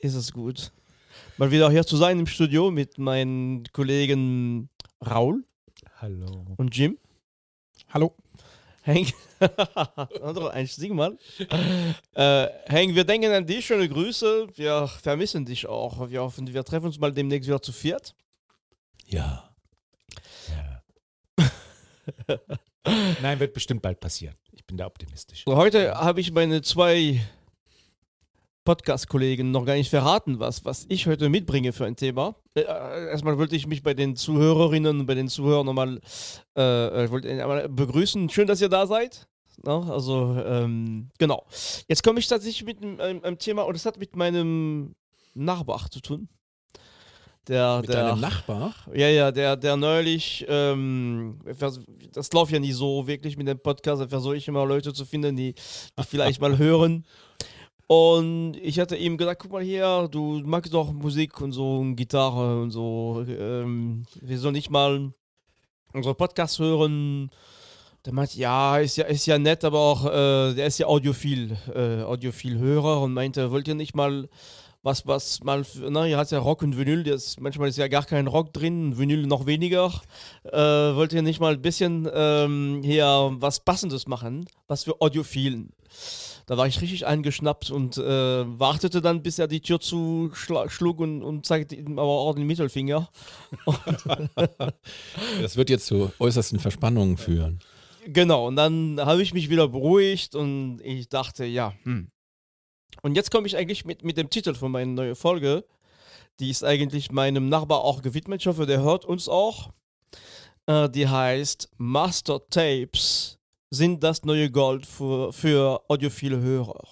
ist es gut. Mal wieder hier zu sein im Studio mit meinen Kollegen Raul. Hallo. Und Jim. Hallo. Henk. Einstieg mal. Henk, wir denken an dich. Schöne Grüße. Wir vermissen dich auch. Wir hoffen, wir treffen uns mal demnächst wieder zu viert. Ja. Nein, wird bestimmt bald passieren. Ich bin da optimistisch. Heute habe ich meine zwei Podcast-Kollegen noch gar nicht verraten, was ich heute mitbringe für ein Thema. Erstmal wollte ich mich bei den Zuhörerinnen und bei den Zuhörern nochmal begrüßen. Schön, dass ihr da seid. No, also, genau. Jetzt komme ich tatsächlich mit einem Thema und es hat mit meinem Nachbar zu tun. Deinem Nachbar? Ja, der neulich, das läuft ja nie so wirklich mit dem Podcast, da versuche ich immer Leute zu finden, die vielleicht mal hören. Und ich hatte ihm gesagt, guck mal hier, du magst doch Musik und so und Gitarre und so, wieso nicht mal unseren Podcast hören? Der meinte, ja, ist ja nett, aber auch, der ist ja Audiophil-Hörer und meinte, wollt ihr nicht mal was mal, ihr hat ja Rock und Vinyl, manchmal ist ja gar kein Rock drin, Vinyl noch weniger. Wollt ihr nicht mal ein bisschen hier was Passendes machen, was für Audiophilen? Da war ich richtig eingeschnappt und wartete dann, bis er die Tür zuschlug und zeigte ihm aber auch den Mittelfinger. Das wird jetzt zu äußersten Verspannungen führen. Genau, und dann habe ich mich wieder beruhigt und ich dachte, ja, Und jetzt komme ich eigentlich mit dem Titel von meiner neuen Folge. Die ist eigentlich meinem Nachbar auch gewidmet. Ich hoffe, der hört uns auch. Die heißt Master Tapes sind das neue Gold für audiophile Hörer.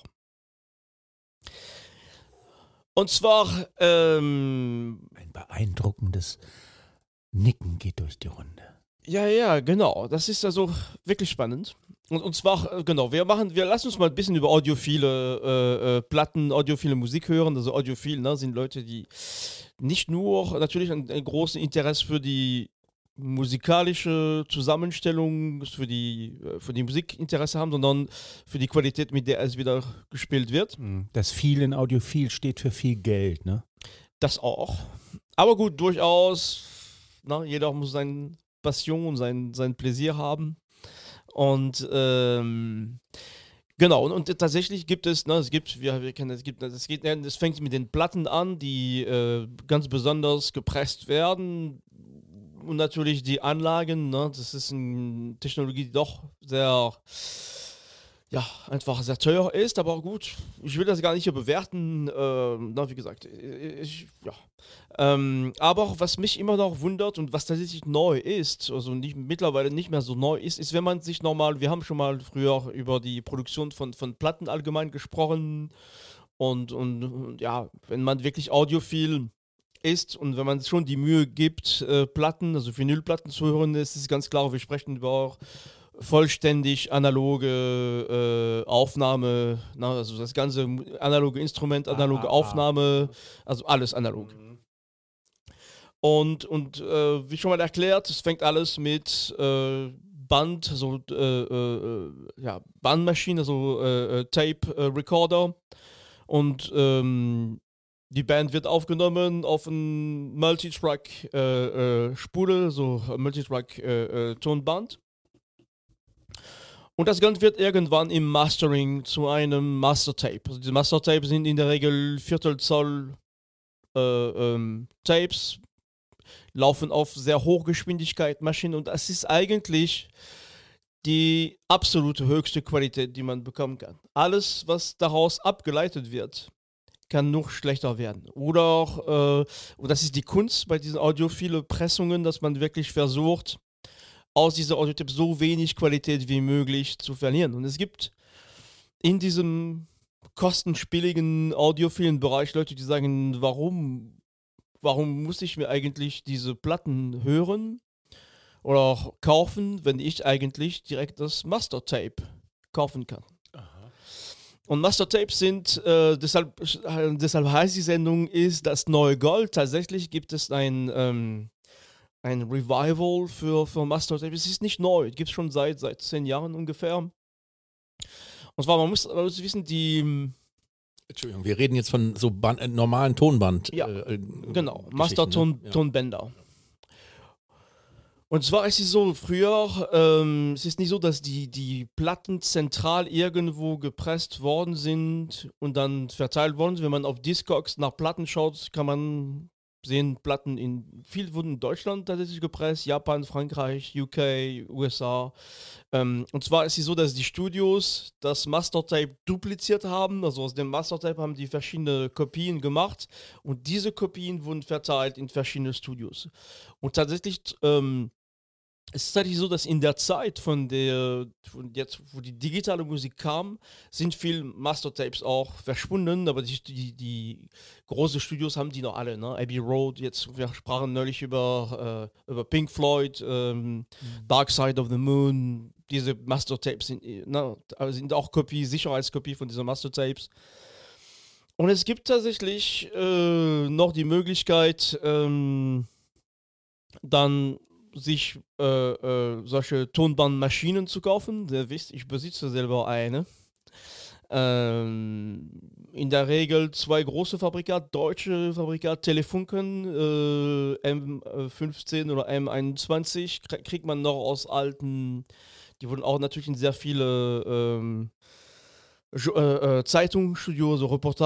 Und zwar ein beeindruckendes Nicken geht durch die Runde. Ja, genau. Das ist also wirklich spannend. Und zwar, genau, wir lassen uns mal ein bisschen über audiophile Platten, audiophile Musik hören. Also audiophil, sind Leute, die nicht nur natürlich ein großes Interesse für die musikalische Zusammenstellung, für die Musikinteresse haben, sondern für die Qualität, mit der es wieder gespielt wird. Das viel in Audiophil steht für viel Geld, ne? Das auch. Aber gut, durchaus, jeder muss seine Passion und sein Pläsier haben. Und genau, und tatsächlich gibt es, es fängt mit den Platten an, die ganz besonders gepresst werden. Und natürlich die Anlagen, das ist eine Technologie, die doch sehr, einfach sehr teuer ist, aber gut, ich will das gar nicht hier bewerten, wie gesagt, aber was mich immer noch wundert und was tatsächlich neu ist, also mittlerweile nicht mehr so neu ist, wenn man sich nochmal, wir haben schon mal früher über die Produktion von Platten allgemein gesprochen und wenn man wirklich audiophil ist und wenn man schon die Mühe gibt, Platten, also Vinylplatten zu hören, ist es ganz klar, wir sprechen über vollständig analoge Aufnahme, also das ganze analoge Instrument, analoge Aufnahme, also alles analog. Und wie schon mal erklärt, es fängt alles mit Band, also Bandmaschine, also Tape Recorder und die Band wird aufgenommen auf ein Multitrack Spule, so Multitrack Tonband. Und das Ganze wird irgendwann im Mastering zu einem Master-Tape. Also die Master-Tapes sind in der Regel Viertelzoll Tapes, laufen auf sehr Hochgeschwindigkeit Maschinen und das ist eigentlich die absolute höchste Qualität, die man bekommen kann. Alles, was daraus abgeleitet wird, kann noch schlechter werden. Oder auch, und das ist die Kunst bei diesen audiophile Pressungen, dass man wirklich versucht, aus dieser Audiotapes so wenig Qualität wie möglich zu verlieren. Und es gibt in diesem kostenspieligen audiophilen Bereich Leute, die sagen, warum muss ich mir eigentlich diese Platten hören oder auch kaufen, wenn ich eigentlich direkt das Master-Tape kaufen kann. Und Master-Tapes sind, deshalb heißt die Sendung, ist das neue Gold. Tatsächlich gibt es ein Revival für Master-Tapes. Es ist nicht neu, es gibt es schon seit 10 Jahren ungefähr. Und zwar, man muss wissen, Entschuldigung, wir reden jetzt von so normalen Tonband. Ja, genau, Geschichten, ne? Tonbänder. Und zwar ist es so, früher, es ist nicht so, dass die Platten zentral irgendwo gepresst worden sind und dann verteilt worden sind. Wenn man auf Discogs nach Platten schaut, kann man sehen, viel wurden in Deutschland tatsächlich gepresst, Japan, Frankreich, UK, USA. Und zwar ist es so, dass die Studios das Mastertape dupliziert haben, also aus dem Mastertape haben die verschiedene Kopien gemacht und diese Kopien wurden verteilt in verschiedene Studios. Und tatsächlich, es ist tatsächlich so, dass in der Zeit von jetzt, wo die digitale Musik kam, sind viele Mastertapes auch verschwunden, aber die großen Studios haben die noch alle, ne? Abbey Road, jetzt, wir sprachen neulich über Pink Floyd, Dark Side of the Moon, diese Mastertapes sind auch Sicherheitskopie von diesen Mastertapes. Und es gibt tatsächlich noch die Möglichkeit, dann sich solche Tonbandmaschinen zu kaufen. Ihr wisst, ich besitze selber eine. In der Regel 2 große Fabrikate, deutsche Fabrikate, Telefunken, M15 oder M21, kriegt man noch aus alten, die wurden auch natürlich in sehr viele Zeitungsstudios, so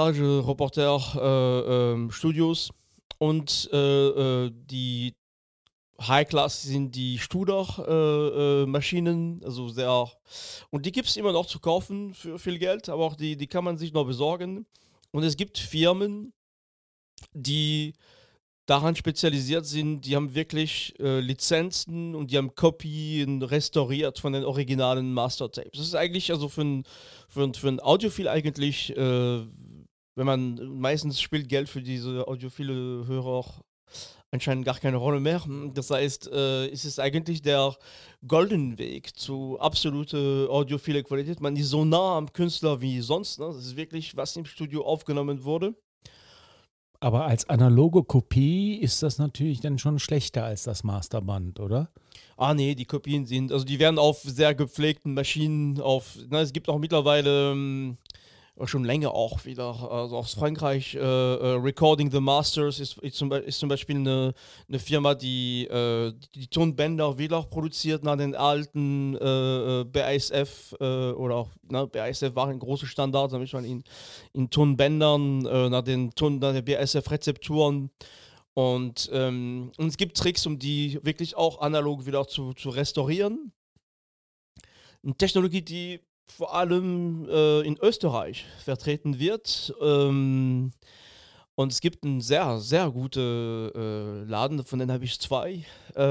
Reporter-Studios und die High-Class sind die Studer-Maschinen, also sehr. Und die gibt es immer noch zu kaufen für viel Geld, aber auch die kann man sich noch besorgen. Und es gibt Firmen, die daran spezialisiert sind, die haben wirklich Lizenzen und die haben Kopien restauriert von den originalen Mastertapes. Das ist eigentlich also für ein Audiophil eigentlich, wenn man meistens spielt Geld für diese audiophile Hörer auch anscheinend gar keine Rolle mehr. Das heißt, es ist eigentlich der goldene Weg zu absolute audiophile Qualität. Man ist so nah am Künstler wie sonst. Ne? Das ist wirklich, was im Studio aufgenommen wurde. Aber als analoge Kopie ist das natürlich dann schon schlechter als das Masterband, oder? Ah nee, die Kopien die werden auf sehr gepflegten Maschinen es gibt auch mittlerweile schon länger auch wieder, also aus Frankreich, Recording the Masters ist zum Beispiel eine Firma, die Tonbänder wieder produziert nach den alten BASF oder auch, BASF war ein großer Standard, damit man in Tonbändern nach der BASF-Rezepturen und es gibt Tricks, um die wirklich auch analog wieder zu restaurieren. Eine Technologie, die vor allem in Österreich vertreten wird. Und es gibt einen sehr, sehr guten Laden, von denen habe ich 2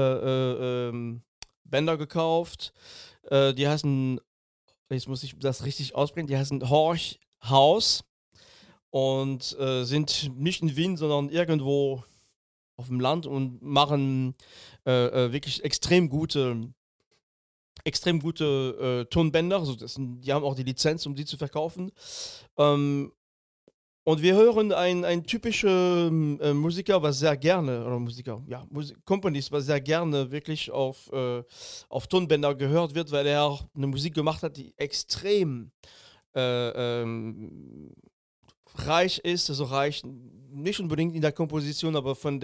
Bänder gekauft. Die heißen, jetzt muss ich das richtig aussprechen, die heißen Horch House und sind nicht in Wien, sondern irgendwo auf dem Land und machen wirklich extrem gute Tonbänder, also die haben auch die Lizenz, um die zu verkaufen. Und wir hören ein typischer Musiker, was sehr gerne, oder Companies, was sehr gerne wirklich auf Tonbänder gehört wird, weil er eine Musik gemacht hat, die extrem reich ist, also reich nicht unbedingt in der Komposition, aber von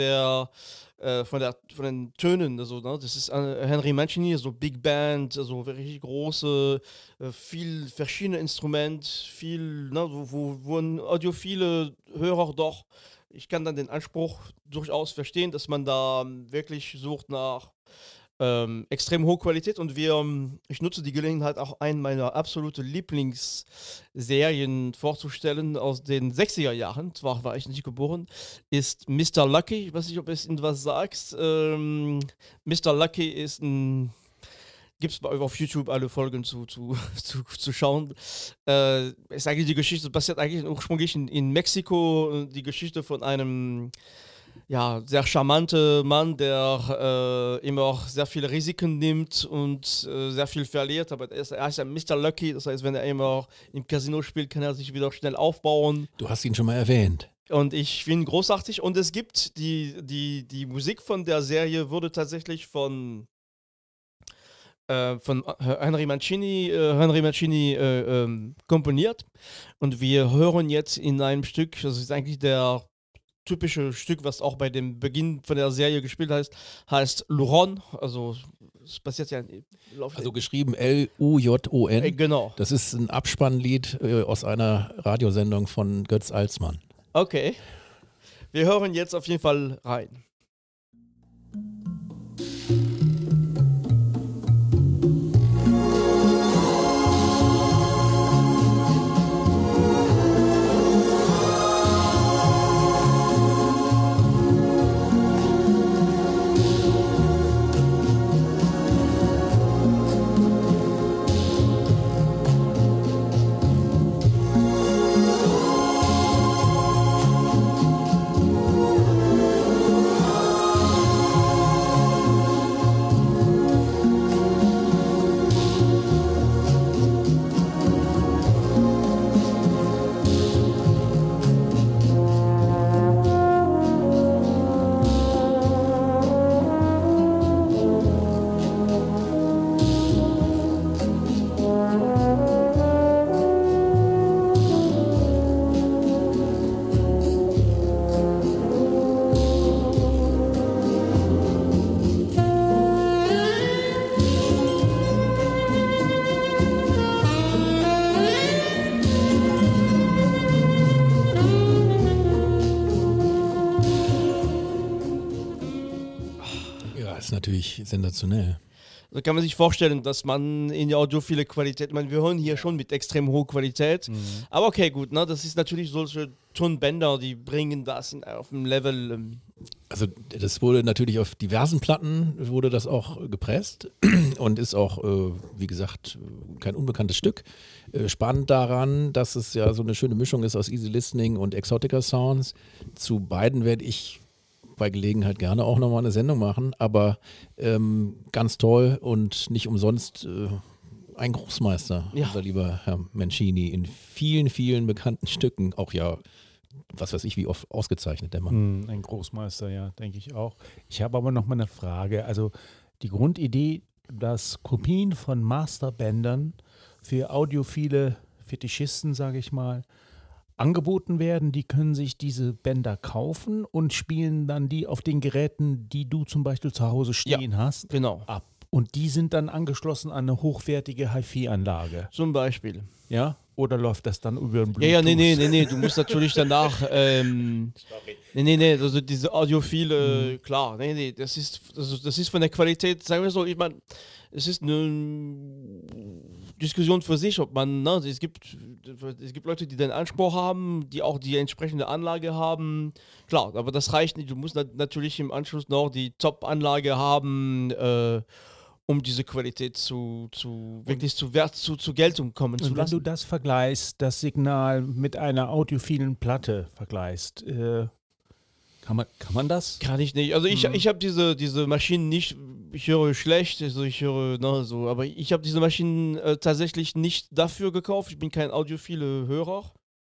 den Tönen, also das ist Henry Mancini, so Big Band, also wirklich große, viel verschiedene Instrumente, viel, wo ein audiophile Hörer doch, ich kann dann den Anspruch durchaus verstehen, dass man da wirklich sucht nach extrem hohe Qualität und ich nutze die Gelegenheit, auch einen meiner absoluten Lieblingsserien vorzustellen aus den 60er Jahren, zwar war ich nicht geboren, ist Mr. Lucky, ich weiß nicht, ob es Ihnen was sagt. Mr. Lucky ist gibt es auf YouTube alle Folgen zu schauen. Ist eigentlich die Geschichte, basiert eigentlich ursprünglich in Mexiko, die Geschichte von einem sehr charmante Mann, der immer auch sehr viele Risiken nimmt und sehr viel verliert, aber er ist ein Mr. Lucky, das heißt, wenn er immer im Casino spielt, kann er sich wieder schnell aufbauen. Du hast ihn schon mal erwähnt. Und ich finde ihn großartig und es gibt die Musik von der Serie wurde tatsächlich von von Henry Mancini komponiert. Und wir hören jetzt in einem Stück, das ist eigentlich der typische Stück, was auch bei dem Beginn von der Serie gespielt heißt Luron. Also es passiert ja im Laufe Also geschrieben Lujon. genau. Das ist ein Abspannlied aus einer Radiosendung von Götz Alsmann. Okay. Wir hören jetzt auf jeden Fall rein. Ist natürlich sensationell. So kann man sich vorstellen, dass man in der audiophile Qualität, ich meine, wir hören hier schon mit extrem hoher Qualität, aber okay, gut, ne, das ist natürlich solche Tonbänder, die bringen das auf dem Level. Also das wurde natürlich auf diversen Platten, wurde das auch gepresst und ist auch, wie gesagt, kein unbekanntes Stück. Spannend daran, dass es ja so eine schöne Mischung ist aus Easy Listening und Exotica Sounds. Zu beiden werde ich bei Gelegenheit gerne auch nochmal eine Sendung machen, aber ganz toll und nicht umsonst ein Großmeister, unser lieber Herr Mancini, in vielen, vielen bekannten Stücken, auch ja, was weiß ich, wie oft ausgezeichnet der Mann. Ein Großmeister, ja, denke ich auch. Ich habe aber noch mal eine Frage. Also die Grundidee, dass Kopien von Masterbändern für audiophile Fetischisten, sage ich mal, angeboten werden, die können sich diese Bänder kaufen und spielen dann die auf den Geräten, die du zum Beispiel zu Hause stehen hast, Genau. ab. Und die sind dann angeschlossen an eine hochwertige HiFi-Anlage. Zum Beispiel. Ja? Oder läuft das dann über den Bluetooth? Nee, du musst natürlich danach, also diese audiophile, klar, das ist von der Qualität, sagen wir so, ich meine, es ist eine Diskussion für sich, ob man, ne, es gibt Leute, die den Anspruch haben, die auch die entsprechende Anlage haben, klar, aber das reicht nicht, du musst natürlich im Anschluss noch die Top-Anlage haben, um diese Qualität zur Geltung kommen zu Und wenn lassen. du das vergleichst, das Signal mit einer audiophilen Platte vergleichst, kann man das? Kann ich nicht. Also ich habe diese Maschinen nicht, ich höre schlecht, also ich höre, aber ich habe diese Maschinen tatsächlich nicht dafür gekauft. Ich bin kein audiophile Hörer.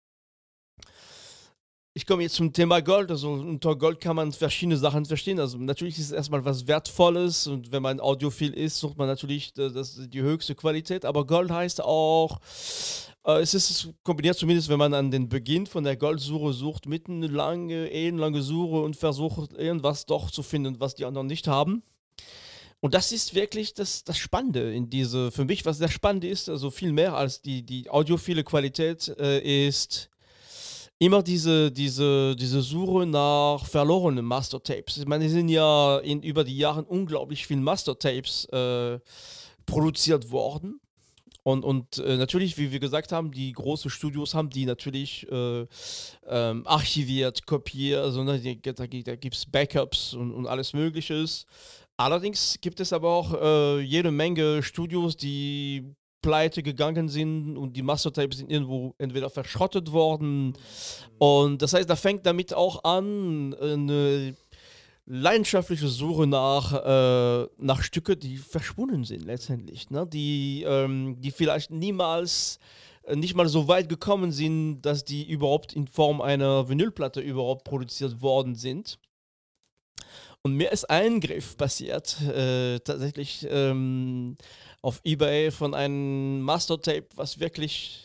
Ich komme jetzt zum Thema Gold. Also unter Gold kann man verschiedene Sachen verstehen. Also natürlich ist es erstmal was Wertvolles und wenn man audiophil ist, sucht man natürlich die höchste Qualität. Aber Gold heißt auch, es ist kombiniert zumindest, wenn man an den Beginn von der Goldsuche sucht, mit einer ellenlange Suche und versucht irgendwas doch zu finden, was die anderen nicht haben. Und das ist wirklich das Spannende für mich, was sehr spannend ist, also viel mehr als die audiophile Qualität, ist immer diese Suche nach verlorenen Mastertapes. Ich meine, es sind ja über die Jahre unglaublich viele Mastertapes produziert worden. Und natürlich, wie wir gesagt haben, die großen Studios haben die natürlich archiviert, kopiert, also da gibt es Backups und alles Mögliches. Allerdings gibt es aber auch jede Menge Studios, die pleite gegangen sind und die Mastertapes sind irgendwo entweder verschrottet worden. Und das heißt, da fängt damit auch an, eine leidenschaftliche Suche nach Stücke, die verschwunden sind letztendlich, ne? Die vielleicht nicht mal so weit gekommen sind, dass die überhaupt in Form einer Vinylplatte überhaupt produziert worden sind. Und mir ist ein Griff passiert, tatsächlich auf eBay von einem Master-Tape, was wirklich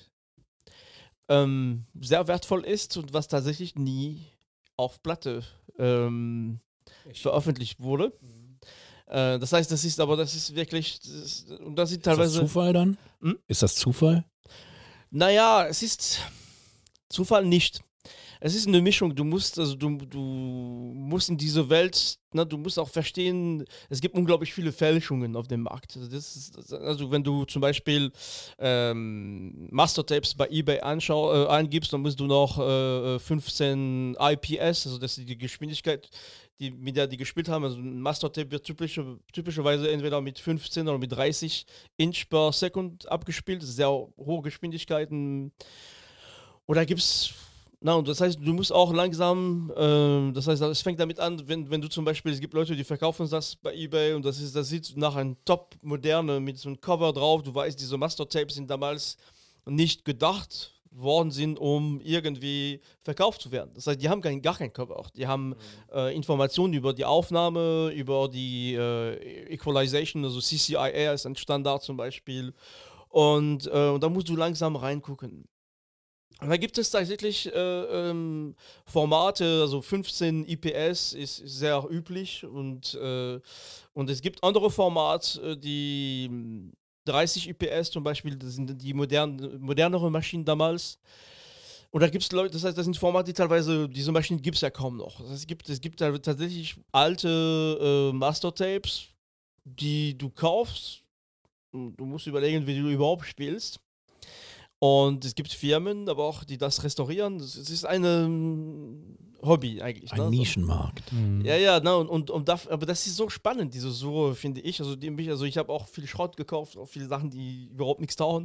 sehr wertvoll ist und was tatsächlich nie auf Platte veröffentlicht wurde. Das heißt, das ist wirklich, und das sind teilweise... Ist das Zufall dann? Ist das Zufall? Naja, es ist Zufall nicht. Es ist eine Mischung. Du musst in diese Welt, ne, du musst auch verstehen, es gibt unglaublich viele Fälschungen auf dem Markt. Also wenn du zum Beispiel Master-Tapes bei eBay eingibst, dann musst du noch 15 IPS, also das ist die Geschwindigkeit, mit der die gespielt haben. Also ein Master-Tape wird typischerweise entweder mit 15 oder mit 30 Inch per Second abgespielt, sehr hohe Geschwindigkeiten. Oder gibt es... Na, und das heißt, du musst auch langsam, das heißt, es fängt damit an, wenn du zum Beispiel, es gibt Leute, die verkaufen das bei eBay und das sieht nach einem Top-Moderne mit so einem Cover drauf. Du weißt, diese Master-Tapes sind damals nicht gedacht worden sind, um irgendwie verkauft zu werden. Das heißt, die haben gar kein Cover. Die haben Informationen über die Aufnahme, über die Equalization, also CCIA ist ein Standard zum Beispiel. Und da musst du langsam reingucken. Und da gibt es tatsächlich Formate, also 15 IPS ist sehr üblich und es gibt andere Formate, die 30 IPS zum Beispiel, das sind die modernere Maschinen damals. Und da gibt es Leute, das heißt, das sind Formate, die teilweise, diese Maschinen gibt es ja kaum noch. Das heißt, es gibt tatsächlich alte Master-Tapes, die du kaufst. Du musst überlegen, wie du überhaupt spielst. Und es gibt Firmen, aber auch, die das restaurieren. Es ist ein Hobby eigentlich. Ein Nischenmarkt. Ja, aber das ist so spannend, diese Suche, finde ich. Also ich habe auch viel Schrott gekauft, auch viele Sachen, die überhaupt nichts tauchen.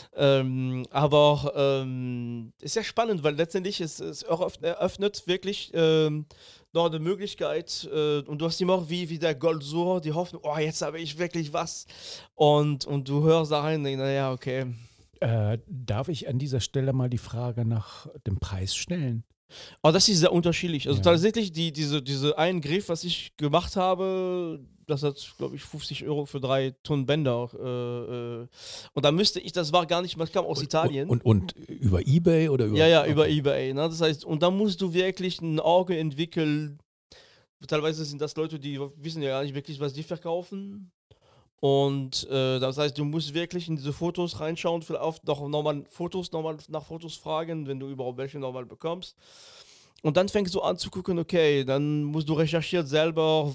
Aber es ist ja spannend, weil letztendlich es eröffnet wirklich noch eine Möglichkeit. Und du hast immer auch wie der Goldsucher die Hoffnung, oh, jetzt habe ich wirklich was. Und du hörst da rein und denkst, naja, okay. Darf ich an dieser Stelle mal die Frage nach dem Preis stellen? Aber das ist sehr unterschiedlich. Also tatsächlich, diese einen Griff, was ich gemacht habe, das hat, glaube ich, 50 € für 3 Tonnen Bänder. Und da das war gar nicht, das kam aus Italien. Und über eBay oder über... Ja, über eBay. Ne? Das heißt, und da musst du wirklich ein Auge entwickeln. Teilweise sind das Leute, die wissen ja gar nicht wirklich, was die verkaufen. Und das heißt, du musst wirklich in diese Fotos reinschauen, vielleicht auch nochmal nach Fotos fragen, wenn du überhaupt welche nochmal bekommst. Und dann fängst du an zu gucken, okay, dann musst du recherchieren selber,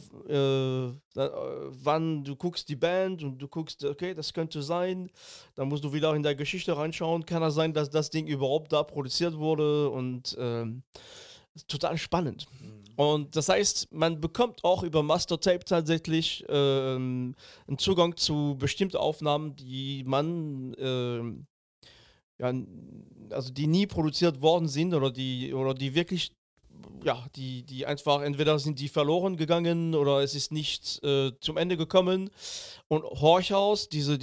wann du guckst die Band und du guckst, okay, das könnte sein. Dann musst du wieder in der Geschichte reinschauen, kann es sein, dass das Ding überhaupt da produziert wurde und ist total spannend. Und das heißt, man bekommt auch über Master-Tape tatsächlich einen Zugang zu bestimmten Aufnahmen, die man, also die nie produziert worden sind oder die wirklich, die einfach, entweder sind die verloren gegangen oder es ist nicht zum Ende gekommen. Und Horchhaus, diese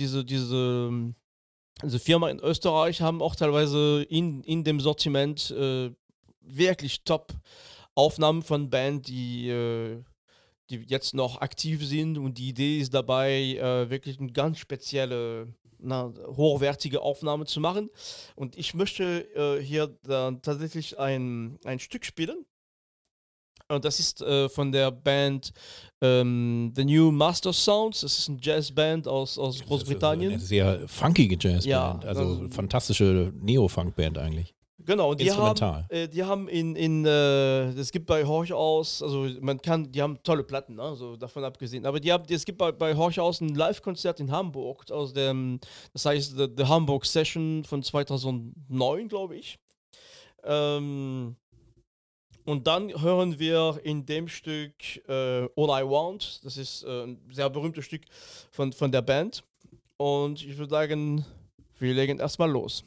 Firma in Österreich, haben auch teilweise in dem Sortiment wirklich Top-Aufnahmen von Bands, die jetzt noch aktiv sind, und die Idee ist dabei, wirklich eine ganz spezielle, hochwertige Aufnahme zu machen. Und ich möchte hier dann tatsächlich ein Stück spielen. Und das ist von der Band The New Master Sounds. Das ist eine Jazzband aus Großbritannien. Eine sehr funkige Jazzband, also fantastische Neo-Funk-Band eigentlich. Genau, die haben es gibt bei Horchhaus, also die haben tolle Platten, ne? Also davon abgesehen, aber es gibt bei Horchhaus ein Live-Konzert in Hamburg, das heißt The Hamburg Session von 2009, glaube ich. Und dann hören wir in dem Stück All I Want, das ist ein sehr berühmtes Stück von der Band. Und ich würde sagen, wir legen erstmal los.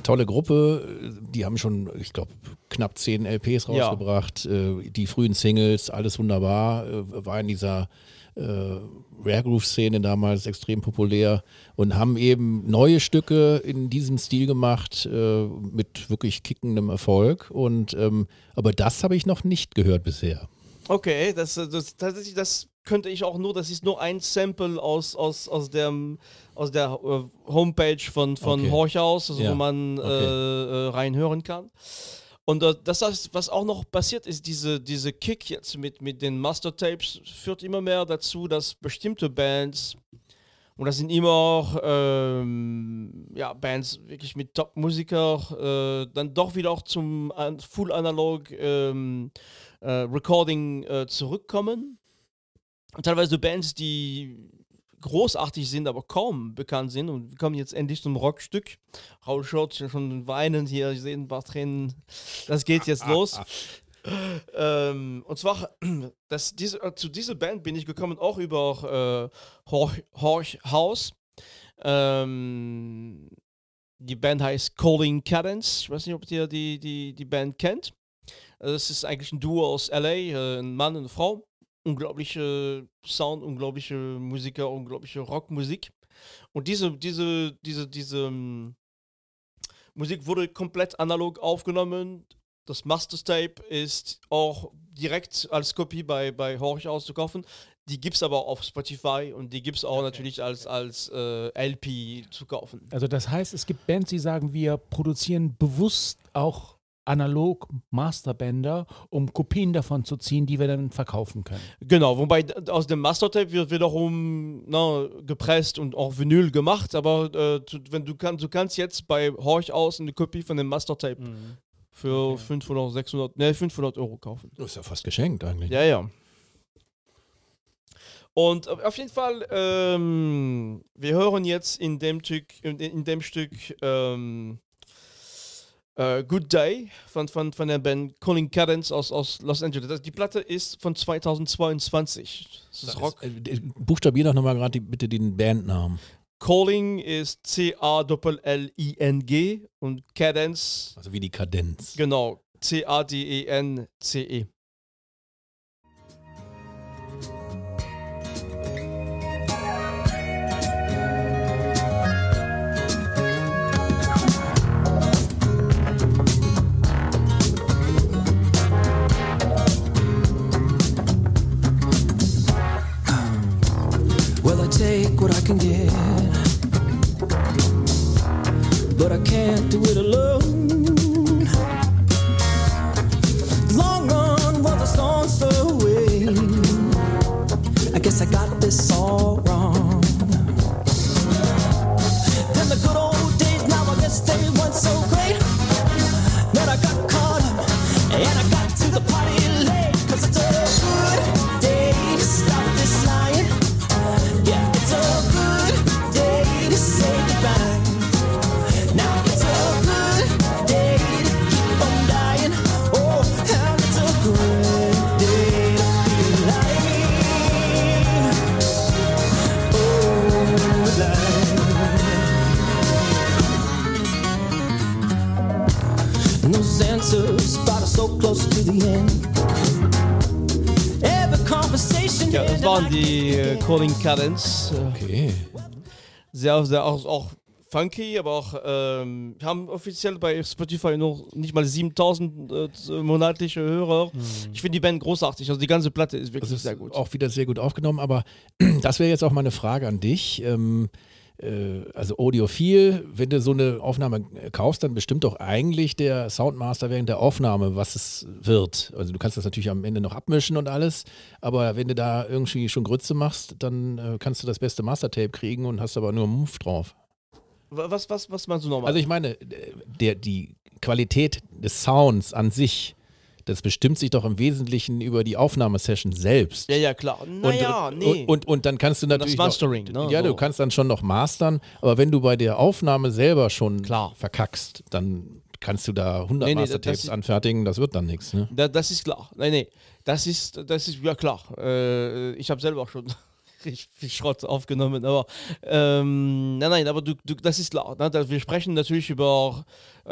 tolle Gruppe. Die haben schon, ich glaube, knapp 10 LPs rausgebracht. Die frühen Singles, alles wunderbar. War in dieser Rare Groove-Szene damals extrem populär und haben eben neue Stücke in diesem Stil gemacht mit wirklich kickendem Erfolg. Und aber das habe ich noch nicht gehört bisher. Okay, tatsächlich, das könnte ich auch nur, das ist nur ein Sample aus der Homepage von Horchhaus, also wo man reinhören kann. Und das, was auch noch passiert ist, diese Kick jetzt mit den Master-Tapes führt immer mehr dazu, dass bestimmte Bands, und das sind immer auch Bands wirklich mit Top-Musiker, dann doch wieder auch zum Full-Analog Recording zurückkommen. Und teilweise Bands, die großartig sind, aber kaum bekannt sind. Und wir kommen jetzt endlich zum Rockstück. Raul schaut schon weinend hier, ich sehe ein paar Tränen. Das geht jetzt los. Und zwar, zu dieser Band bin ich gekommen auch über Horchhaus. Die Band heißt Calling Cadence. Ich weiß nicht, ob ihr die Band kennt. Das ist eigentlich ein Duo aus LA, ein Mann und eine Frau. Unglaubliche Sound, unglaubliche Musiker, unglaubliche Rockmusik. Und diese Musik wurde komplett analog aufgenommen. Das Master-Tape ist auch direkt als Kopie bei Horchhaus zu kaufen. Die gibt es aber auf Spotify und die gibt es auch natürlich als LP zu kaufen. Also das heißt, es gibt Bands, die sagen, wir produzieren bewusst auch analog Masterbänder, um Kopien davon zu ziehen, die wir dann verkaufen können. Genau, wobei aus dem Mastertape wird wiederum gepresst und auch Vinyl gemacht, aber du kannst jetzt bei Horchhaus eine Kopie von dem Mastertape für 500 Euro kaufen. Das ist ja fast geschenkt eigentlich. Ja. Und auf jeden Fall, wir hören jetzt in dem Stück Good Day von der Band Calling Cadence aus Los Angeles. Die Platte ist von 2022. Das ist Rock. Buchstabier doch nochmal gerade bitte den Bandnamen. Calling ist C-A-L-L-I-N-G und Cadence. Also wie die Kadenz. Genau, C-A-D-E-N-C-E. Take what I can get, but I can't do it alone. Long run was a stone's throw away. I guess I got this all wrong. Then the good old days, now I guess they weren't so great. But I got caught up and I got to the party late. 'Cause it's a good day to stop this lying. Yeah, it's a good day to say goodbye. Now it's a good day to keep on dying. Oh, and it's a good day to be alive. Oh, alive. No answers, but I'm so close to the end. Every conversation. Ja, das waren die Calling Cadence. Okay. Sehr, sehr auch funky, aber auch haben offiziell bei Spotify noch nicht mal 7000 monatliche Hörer. Ich finde die Band großartig, also die ganze Platte ist wirklich sehr gut. Auch wieder sehr gut aufgenommen, aber das wäre jetzt auch mal eine Frage an dich. Also audiophil, wenn du so eine Aufnahme kaufst, dann bestimmt doch eigentlich der Soundmaster während der Aufnahme, was es wird. Also du kannst das natürlich am Ende noch abmischen und alles, aber wenn du da irgendwie schon Grütze machst, dann kannst du das beste Mastertape kriegen und hast aber nur Move drauf. Was meinst du nochmal? Also ich meine, die Qualität des Sounds an sich, das bestimmt sich doch im Wesentlichen über die Aufnahmesession selbst. Ja, klar. Naja, nee. Und dann kannst du natürlich das Mastering, noch, ja, du kannst dann schon noch mastern, aber wenn du bei der Aufnahme selber schon verkackst, dann kannst du da 100 Mastertapes anfertigen, das wird dann nichts. Ne? Das ist klar. Nee, das ist ja klar. Ich habe selber auch schon richtig viel Schrott aufgenommen, aber nein, aber das ist klar. Ne? Wir sprechen natürlich über,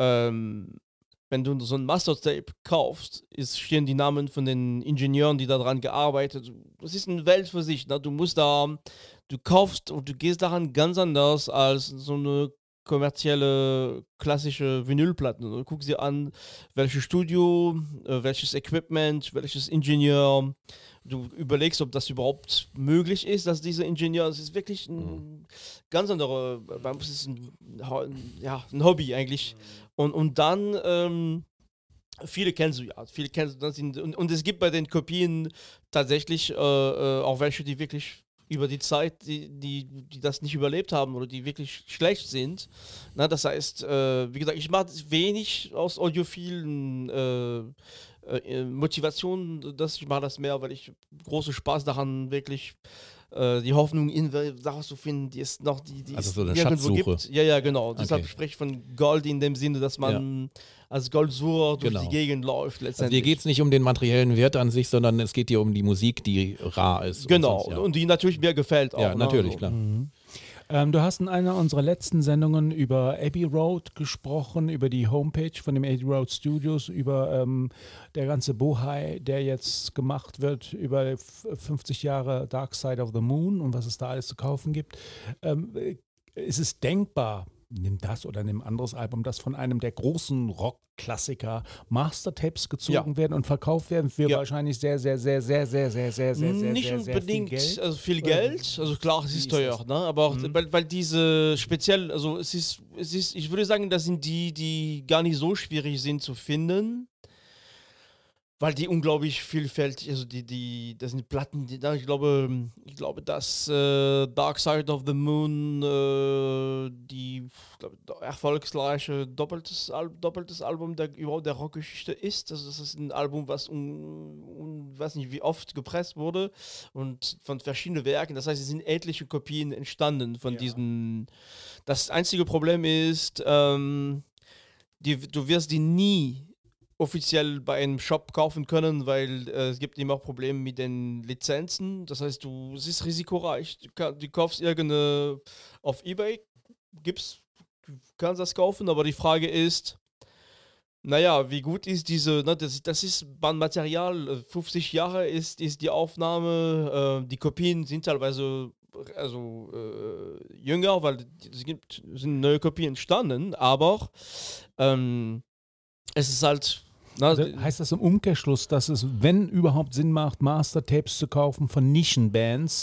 wenn du so ein Master-Tape kaufst, stehen die Namen von den Ingenieuren, die daran gearbeitet haben. Das ist eine Welt für sich. Ne? Du kaufst und du gehst daran ganz anders als so eine kommerzielle, klassische Vinylplatten. Du guckst dir an, welches Studio, welches Equipment, welches Ingenieur. Du überlegst, ob das überhaupt möglich ist, dass dieser Ingenieur, es ist wirklich ein ganz anderer, es ist ein Hobby eigentlich. Und dann, viele kennst du ja, und es gibt bei den Kopien tatsächlich auch welche, die wirklich über die Zeit, die das nicht überlebt haben oder die wirklich schlecht sind. Na, das heißt, wie gesagt, ich mache wenig aus audiophilen Motivationen, ich mache das mehr, weil ich großen Spaß daran wirklich die Hoffnung in Sachen zu finden, die es noch die also es so eine nirgendwo Schatzsuche. gibt. Ja, genau. Okay. Deshalb spreche ich von Gold in dem Sinne, dass man als Goldsucher durch Genau. die Gegend läuft Also letztendlich. dir geht es nicht um den materiellen Wert an sich, sondern es geht dir um die Musik, die rar ist. Genau, Und sonst, und die natürlich mir gefällt auch. ja, natürlich, ne? klar. Du hast in einer unserer letzten Sendungen über Abbey Road gesprochen, über die Homepage von dem Abbey Road Studios, über der ganze Bohai, der jetzt gemacht wird, über 50 Jahre Dark Side of the Moon und was es da alles zu kaufen gibt. Ist es denkbar, nimm das oder nimm ein anderes Album, das von einem der großen Rock-Klassiker Mastertapes gezogen werden und verkauft werden für wahrscheinlich sehr, sehr, sehr, sehr, sehr, sehr, sehr, sehr, sehr, Nicht sehr, sehr unbedingt viel Geld? also viel Geld, also klar, es Wie ist ist teuer, das? ne? Aber auch, weil diese speziell, also es ist, ich würde sagen, das sind die gar nicht so schwierig sind zu finden, weil die unglaublich vielfältig, also das sind Platten, ich glaube, dass Dark Side of the Moon erfolgreiche doppeltes Album überhaupt der Rockgeschichte ist. Also das ist ein Album, was weiß nicht wie oft gepresst wurde und von verschiedenen Werken. Das heißt, es sind etliche Kopien entstanden von diesen. Das einzige Problem ist, du wirst die nie offiziell bei einem Shop kaufen können, weil es gibt immer Probleme mit den Lizenzen. Das heißt, es ist risikoreich. Du kaufst irgendeine auf eBay, du kannst das kaufen, aber die Frage ist, naja, wie gut ist diese, ne, das ist Bandmaterial, 50 Jahre ist die Aufnahme, die Kopien sind teilweise jünger, weil sind neue Kopien entstanden, aber es ist halt. Also heißt das im Umkehrschluss, dass es, wenn überhaupt Sinn macht, Mastertapes zu kaufen von Nischenbands,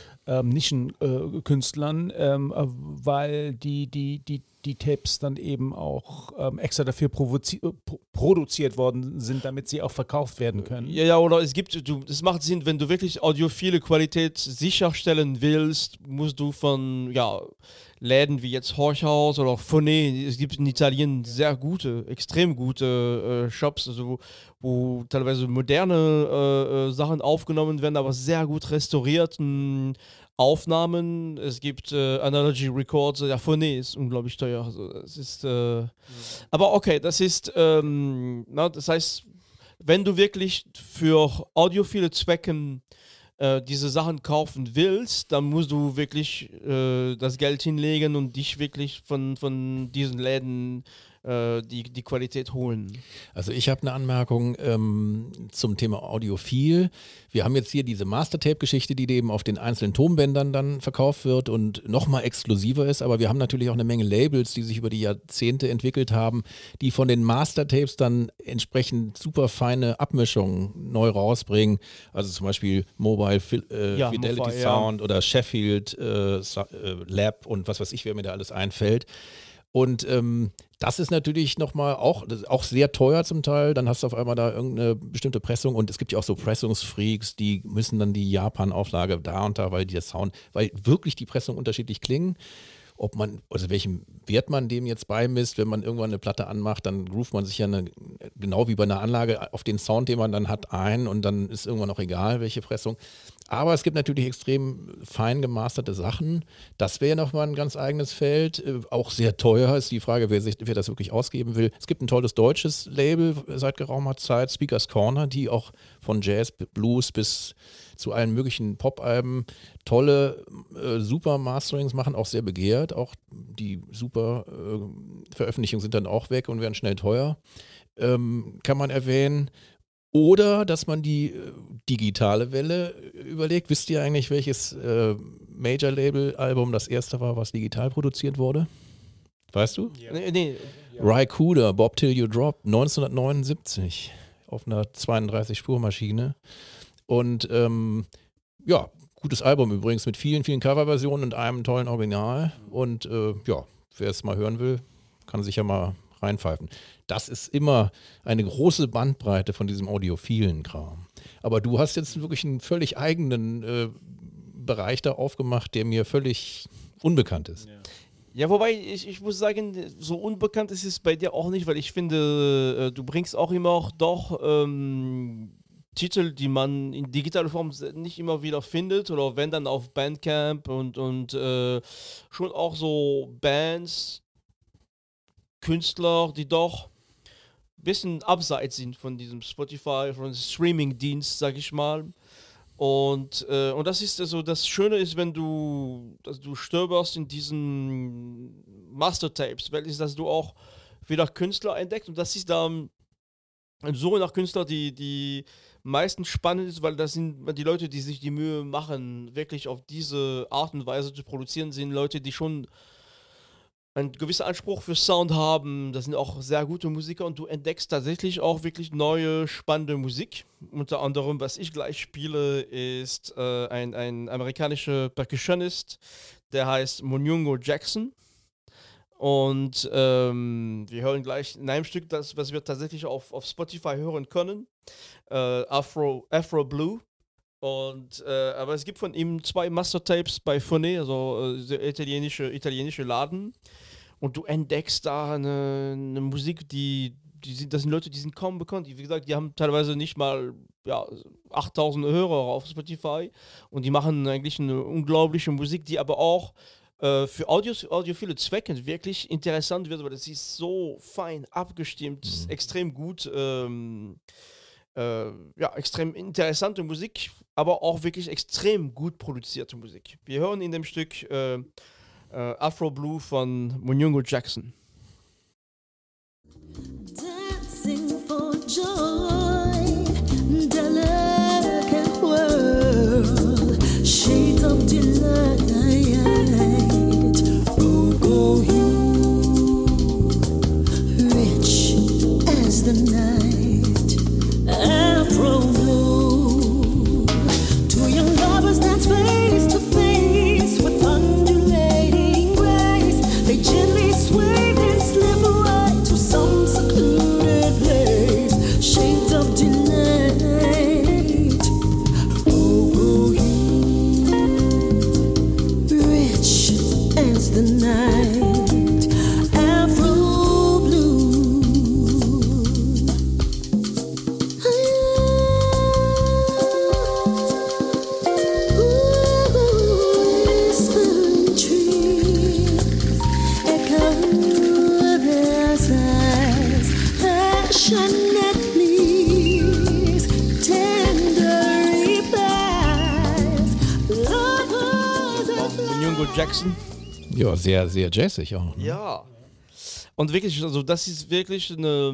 Nischenkünstlern, weil die Tapes dann eben auch extra dafür produziert worden sind, damit sie auch verkauft werden können? Ja, oder es macht Sinn, wenn du wirklich audiophile Qualität sicherstellen willst, musst du von Läden wie jetzt Horchhaus oder Phoné, es gibt in Italien sehr gute, extrem gute Shops, also wo teilweise moderne Sachen aufgenommen werden, aber sehr gut restaurierten Aufnahmen. Es gibt Analogy Records, Phoné ist unglaublich teuer. Also, es ist, aber okay, das ist, das heißt, wenn du wirklich für audiophile Zwecken diese Sachen kaufen willst, dann musst du wirklich das Geld hinlegen und dich wirklich von diesen Läden die Qualität holen. Also ich habe eine Anmerkung zum Thema Audiophil. Wir haben jetzt hier diese Mastertape-Geschichte, die eben auf den einzelnen Tonbändern dann verkauft wird und nochmal exklusiver ist, aber wir haben natürlich auch eine Menge Labels, die sich über die Jahrzehnte entwickelt haben, die von den Mastertapes dann entsprechend super feine Abmischungen neu rausbringen. Also zum Beispiel Mobile Fidelity Mofi, Sound oder Sheffield Lab und was weiß ich, wer mir da alles einfällt. Und das ist natürlich nochmal auch sehr teuer zum Teil. Dann hast du auf einmal da irgendeine bestimmte Pressung und es gibt ja auch so Pressungsfreaks, die müssen dann die Japan-Auflage da und da, weil wirklich die Pressungen unterschiedlich klingen. Welchem Wert man dem jetzt beimisst, wenn man irgendwann eine Platte anmacht, dann groovt man sich ja genau wie bei einer Anlage auf den Sound, den man dann hat, ein und dann ist irgendwann auch egal, welche Pressung. Aber es gibt natürlich extrem fein gemasterte Sachen. Das wäre nochmal ein ganz eigenes Feld. Auch sehr teuer ist die Frage, wer das wirklich ausgeben will. Es gibt ein tolles deutsches Label seit geraumer Zeit, Speakers Corner, die auch von Jazz, Blues bis zu allen möglichen Pop-Alben tolle, super Masterings machen, auch sehr begehrt. Auch die super Veröffentlichungen sind dann auch weg und werden schnell teuer. Kann man erwähnen. Oder dass man die digitale Welle überlegt. Wisst ihr eigentlich, welches Major-Label-Album das erste war, was digital produziert wurde? Weißt du? Nee. Ry Cooder, Bob Till You Drop, 1979 auf einer 32-Spur-Maschine. Und ja, gutes Album übrigens mit vielen, vielen Coverversionen und einem tollen Original. Und ja, wer es mal hören will, kann sich ja mal reinpfeifen. Das ist immer eine große Bandbreite von diesem audiophilen Kram. Aber du hast jetzt wirklich einen völlig eigenen Bereich da aufgemacht, der mir völlig unbekannt ist. Ja, wobei ich muss sagen, so unbekannt ist es bei dir auch nicht, weil ich finde, du bringst auch immer auch doch Titel, die man in digitaler Form nicht immer wieder findet oder wenn dann auf Bandcamp und schon auch so Bands, Künstler, die doch ein bisschen abseits sind von diesem Spotify, von dem Streaming-Dienst, sag ich mal. Und das ist also das Schöne ist, wenn du stöberst in diesen Mastertapes, weil ist, dass du auch wieder Künstler entdeckst und das ist dann eine Suche nach Künstlern, die meistens spannend ist, weil das sind die Leute, die sich die Mühe machen, wirklich auf diese Art und Weise zu produzieren, sind Leute, die schon einen gewissen Anspruch für Sound haben. Das sind auch sehr gute Musiker und du entdeckst tatsächlich auch wirklich neue, spannende Musik. Unter anderem, was ich gleich spiele, ist ein amerikanischer Percussionist, der heißt Munyungo Jackson. Und wir hören gleich in einem Stück, was wir tatsächlich auf Spotify hören können. Afro Blue. Und, aber es gibt von ihm 2 Mastertapes bei Phoné, also der italienische Laden. Und du entdeckst da eine Musik, das sind Leute, die sind kaum bekannt. Wie gesagt, die haben teilweise nicht mal 8000 Hörer auf Spotify. Und die machen eigentlich eine unglaubliche Musik, die aber auch für audiophile Zwecke wirklich interessant wird, weil das ist so fein abgestimmt, extrem gut. Extrem interessante Musik, aber auch wirklich extrem gut produzierte Musik. Wir hören in dem Stück Afro Blue von Munyungo Jackson. Dancing for joy, delicate world, shades of delight, go you, rich as the night, Afro blue, two young lovers dance face to face with undulating grace, they gently sway and slip away to some secluded place, shades of delight, go you, rich as the night, Afro blue. Whispering trees echo their sighs, passionate pleas, tender replies, lovers of Munyungo Jackson. Ja, sehr, sehr jazzig auch. Ne? Ja. Und wirklich, also das ist wirklich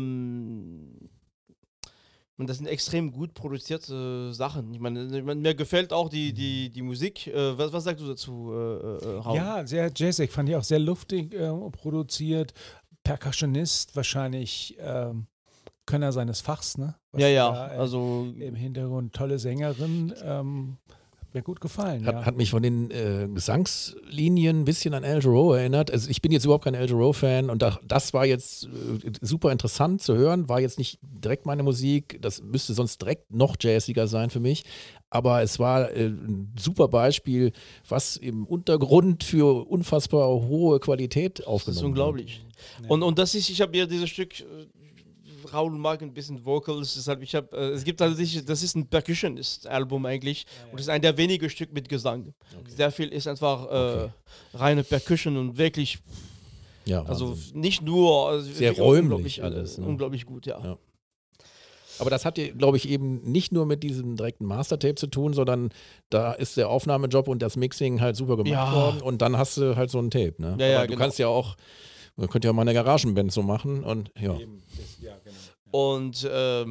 das sind extrem gut produzierte Sachen. Ich meine, mir gefällt auch die Musik. Was sagst du dazu, Raul? Ja, sehr jazzig, fand ich auch sehr luftig produziert. Percussionist, wahrscheinlich Könner seines Fachs, ne? Was Ja, da, also im Hintergrund tolle Sängerin, mir gut gefallen. Hat mich von den Gesangslinien ein bisschen an Al Jarreau erinnert. Also ich bin jetzt überhaupt kein Al Jarreau-Fan und das war jetzt super interessant zu hören. War jetzt nicht direkt meine Musik. Das müsste sonst direkt noch jazziger sein für mich. Aber es war ein super Beispiel, was im Untergrund für unfassbar hohe Qualität das aufgenommen ist unglaublich. Und das ist, ich habe ja dieses Stück, Raul mag ein bisschen Vocals, deshalb es gibt tatsächlich, das ist ein Percussionist-Album eigentlich und das ist ein der wenigen Stück mit Gesang. Sehr viel ist einfach reine Percussion und wirklich, Ja, also Wahnsinn. nicht nur, also Sehr wirklich auch räumlich unglaublich, alles, ne? unglaublich gut, ja. Aber das hat, glaube ich, eben nicht nur mit diesem direkten Mastertape zu tun, sondern da ist der Aufnahmejob und das Mixing halt super gemacht worden und dann hast du halt so ein Tape. Ne? Ja, Aber du genau. kannst ja auch, man könnte ja mal eine Garagenband so machen und ja. Und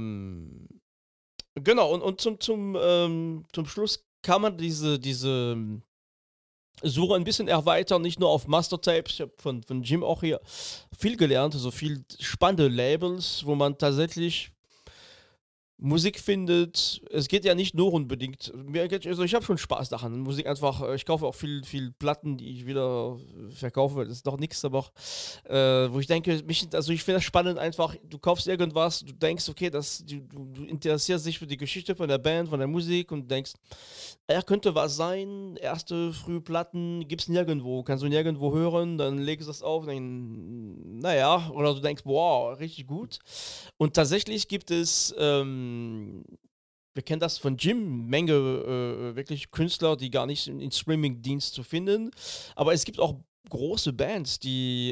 genau, und zum Schluss kann man diese Suche ein bisschen erweitern, nicht nur auf Mastertapes. Ich habe von Jim auch hier viel gelernt, also viel spannende Labels, wo man tatsächlich Musik findet. Es geht ja nicht nur unbedingt. Also ich habe schon Spaß daran. Musik einfach, ich kaufe auch viel Platten, die ich wieder verkaufe. Das ist doch nichts, aber wo ich denke, ich finde das spannend einfach. Du kaufst irgendwas, du denkst, okay, du interessierst dich für die Geschichte von der Band, von der Musik und denkst, könnte was sein. Erste frühe Platten gibt es nirgendwo, kannst du nirgendwo hören, dann legst du das auf, dann, naja, oder du denkst, wow, richtig gut. Und tatsächlich gibt es, wir kennen das von Jim, Menge wirklich Künstler, die gar nicht in Streaming-Dienst zu finden. Aber es gibt auch große Bands, die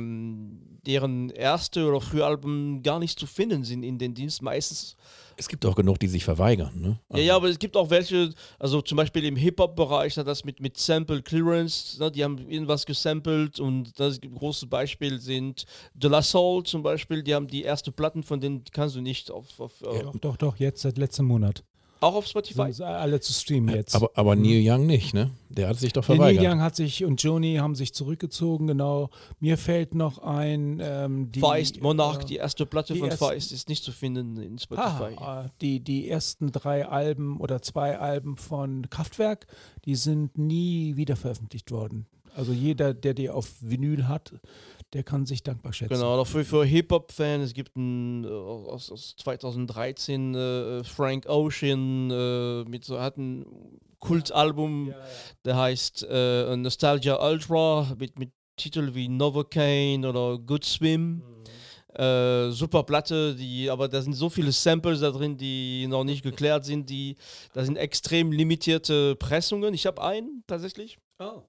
deren erste oder Frühalben gar nicht zu finden sind in den Dienst. Meistens. Es gibt auch genug, die sich verweigern. Ne? Ja, aber es gibt auch welche, also zum Beispiel im Hip-Hop-Bereich, das mit Sample Clearance, ne, die haben irgendwas gesampelt und das große Beispiel sind De La Soul zum Beispiel, die haben die erste Platten von denen, die kannst du nicht auf Doch, jetzt seit letztem Monat. auch auf Spotify. Sind alle zu streamen jetzt. Aber Neil Young nicht, ne? Der hat sich doch Neil verweigert. Young hat sich und Joni haben sich zurückgezogen, genau. Mir fällt noch ein, Feist, Monarch, die erste Platte die von ersten- Feist ist nicht zu finden in Spotify. Die ersten 3 Alben oder 2 Alben von Kraftwerk, die sind nie wieder veröffentlicht worden. Also jeder, der die auf Vinyl hat, der kann sich dankbar schätzen. Genau, dafür für Hip-Hop-Fans, es gibt einen aus 2013 Frank Ocean hat ein Kultalbum, der heißt Nostalgia Ultra mit Titeln wie Novocaine oder Good Swim. Super Platte, aber da sind so viele Samples da drin, die noch nicht geklärt sind. Da sind extrem limitierte Pressungen. Ich habe einen tatsächlich.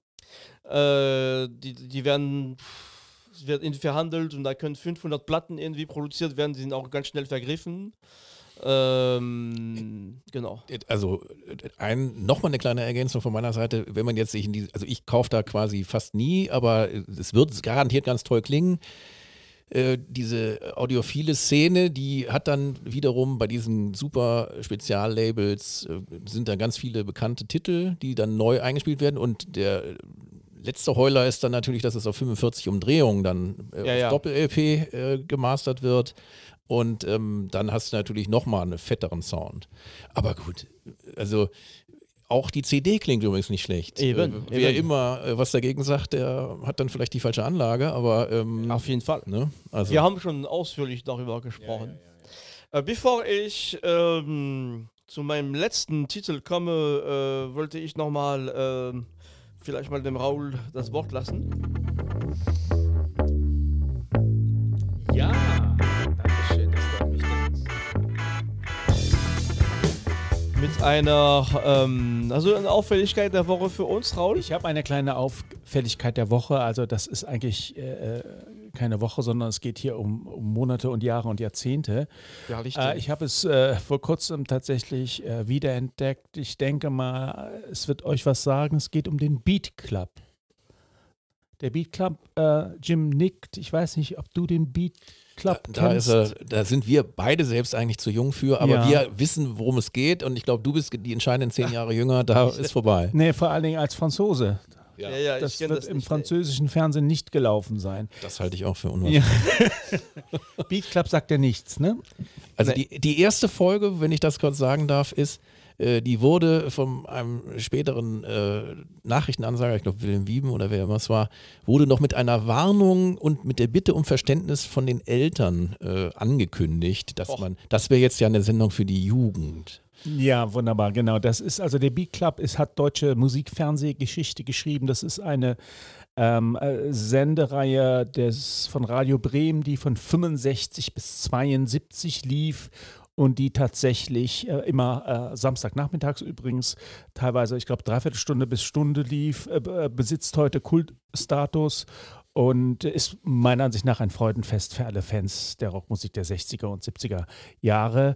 Die werden, es wird irgendwie verhandelt und da können 500 Platten irgendwie produziert werden, die sind auch ganz schnell vergriffen. Genau. Also nochmal eine kleine Ergänzung von meiner Seite, wenn man jetzt sich also ich kaufe da quasi fast nie, aber es wird garantiert ganz toll klingen. Diese audiophile Szene, die hat dann wiederum bei diesen super Speziallabels, sind da ganz viele bekannte Titel, die dann neu eingespielt werden und der letzte Heuler ist dann natürlich, dass es auf 45 Umdrehungen dann auf Doppel-LP gemastert wird und dann hast du natürlich nochmal einen fetteren Sound. Aber gut, also auch die CD klingt übrigens nicht schlecht. Wer immer was dagegen sagt, der hat dann vielleicht die falsche Anlage, aber auf jeden Fall. Ne? Also, wir haben schon ausführlich darüber gesprochen. Bevor ich zu meinem letzten Titel komme, wollte ich nochmal vielleicht mal dem Raul das Wort lassen. Ja, danke schön, das freut mich. Mit einer eine Auffälligkeit der Woche für uns, Raul. Ich habe eine kleine Auffälligkeit der Woche. Also das ist eigentlich keine Woche, sondern es geht hier um Monate und Jahre und Jahrzehnte. Ja, ich habe es vor kurzem tatsächlich wiederentdeckt. Ich denke mal, es wird euch was sagen. Es geht um den Beat Club. Der Beat Club, Jim nickt. Ich weiß nicht, ob du den Beat Club kennst. Da sind wir beide selbst eigentlich zu jung für, aber wir wissen, worum es geht und ich glaube, du bist die entscheidenden 10 Jahre jünger, da ist vorbei. Nee, vor allen Dingen als Franzose. Ja, das wird im französischen Fernsehen nicht gelaufen sein. Das halte ich auch für unwahrscheinlich. Ja. Beat Club sagt ja nichts, ne? Also die erste Folge, wenn ich das kurz sagen darf, ist, die wurde von einem späteren Nachrichtenansager, ich glaube Wilhelm Wieben oder wer immer es war, wurde noch mit einer Warnung und mit der Bitte um Verständnis von den Eltern angekündigt, das wäre jetzt ja eine Sendung für die Jugend. Ja, wunderbar, genau. Das ist also der Beat Club, hat deutsche Musikfernsehgeschichte geschrieben. Das ist eine Sendereihe von Radio Bremen, die von 65 bis 72 lief und die tatsächlich immer Samstagnachmittags übrigens teilweise, ich glaube, 3/4 Stunde bis Stunde lief, besitzt heute Kultstatus. und ist meiner Ansicht nach ein Freudenfest für alle Fans der Rockmusik der 60er und 70er Jahre.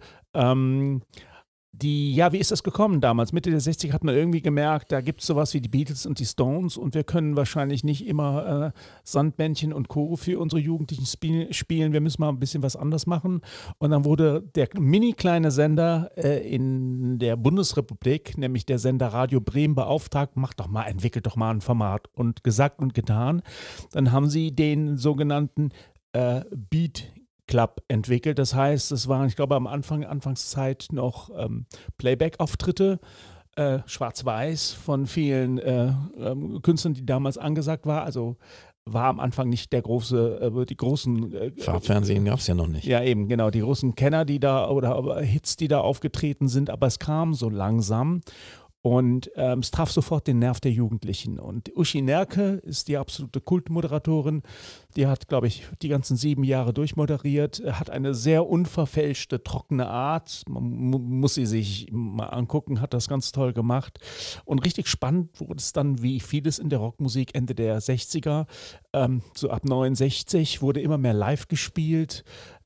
Wie ist das gekommen damals? Mitte der 60er hat man irgendwie gemerkt, da gibt es sowas wie die Beatles und die Stones und wir können wahrscheinlich nicht immer Sandmännchen und Co. für unsere Jugendlichen spielen. Wir müssen mal ein bisschen was anders machen. Und dann wurde der mini kleine Sender in der Bundesrepublik, nämlich der Sender Radio Bremen, beauftragt, entwickelt doch mal ein Format. Und gesagt und getan. Dann haben sie den sogenannten Beat Club entwickelt. Das heißt, es waren, ich glaube, Anfangszeit noch Playback-Auftritte, schwarz-weiß von vielen Künstlern, die damals angesagt war. Also war am Anfang nicht die großen Farbfernsehen gab es ja noch nicht. Ja, eben, genau, die großen Kenner, die da oder Hits, die da aufgetreten sind, aber es kam so langsam. Und es traf sofort den Nerv der Jugendlichen. Und Uschi Nerke ist die absolute Kultmoderatorin. Die hat, glaube ich, die ganzen 7 Jahre durchmoderiert, hat eine sehr unverfälschte, trockene Art. Man muss sie sich mal angucken, hat das ganz toll gemacht. Und richtig spannend wurde es dann, wie vieles in der Rockmusik Ende der 60er, so ab 69 wurde immer mehr live gespielt.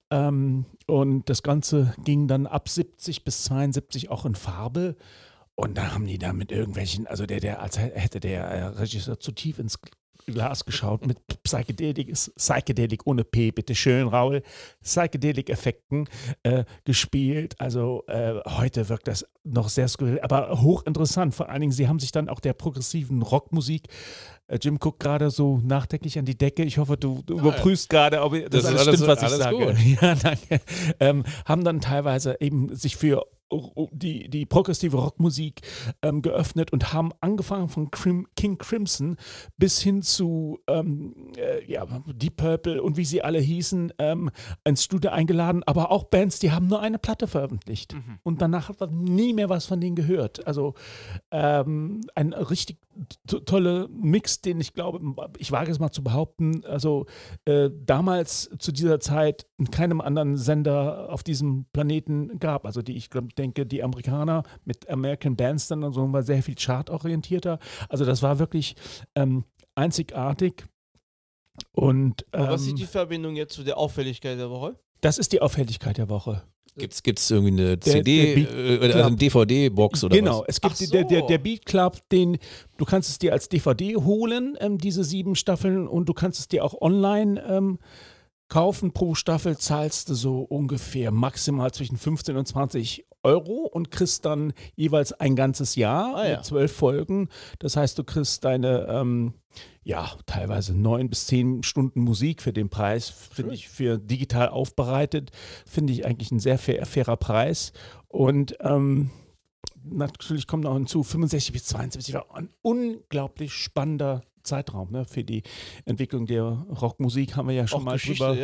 Und das Ganze ging dann ab 70 bis 72 auch in Farbe. Und dann haben die da mit irgendwelchen, also als hätte der Regisseur zu tief ins Glas geschaut, mit Psychedelic ohne P, bitteschön, Raul, Psychedelic-Effekten gespielt. Also heute wirkt das noch sehr skurril, aber hochinteressant. Vor allen Dingen, sie haben sich dann auch der progressiven Rockmusik, Jim guckt gerade so nachdenklich an die Decke. Ich hoffe, du überprüfst gerade, ob das alles stimmt, was ich sage. Gut. Ja, danke. Haben dann teilweise eben sich für die progressive Rockmusik geöffnet und haben angefangen von King Crimson bis hin zu Deep Purple und wie sie alle hießen, ins Studio eingeladen, aber auch Bands, die haben nur eine Platte veröffentlicht. Und danach hat man nie mehr was von denen gehört. Also ein richtig toller Mix, den ich glaube, ich wage es mal zu behaupten, also damals zu dieser Zeit in keinem anderen Sender auf diesem Planeten gab. Also ich denke, die Amerikaner mit American Bandstand und so war sehr viel chartorientierter. Also das war wirklich einzigartig. Und Aber was ist die Verbindung jetzt zu der Auffälligkeit der Woche? Das ist die Auffälligkeit der Woche. Gibt's irgendwie eine CD oder eine DVD-Box oder genau, was? Genau, es gibt der Beat Club, du kannst es dir als DVD holen, diese 7 Staffeln, und du kannst es dir auch online kaufen. Pro Staffel zahlst du so ungefähr maximal zwischen 15 und 20 Euro und kriegst dann jeweils ein ganzes Jahr mit 12 Folgen. Das heißt, du kriegst deine teilweise 9 bis 10 Stunden Musik für den Preis, finde ich, für digital aufbereitet, finde ich eigentlich ein sehr fairer Preis. Und natürlich kommt noch hinzu, 65 bis 72 war ein unglaublich spannender Zeitraum, ne? Für die Entwicklung der Rockmusik haben wir ja schon mal drüber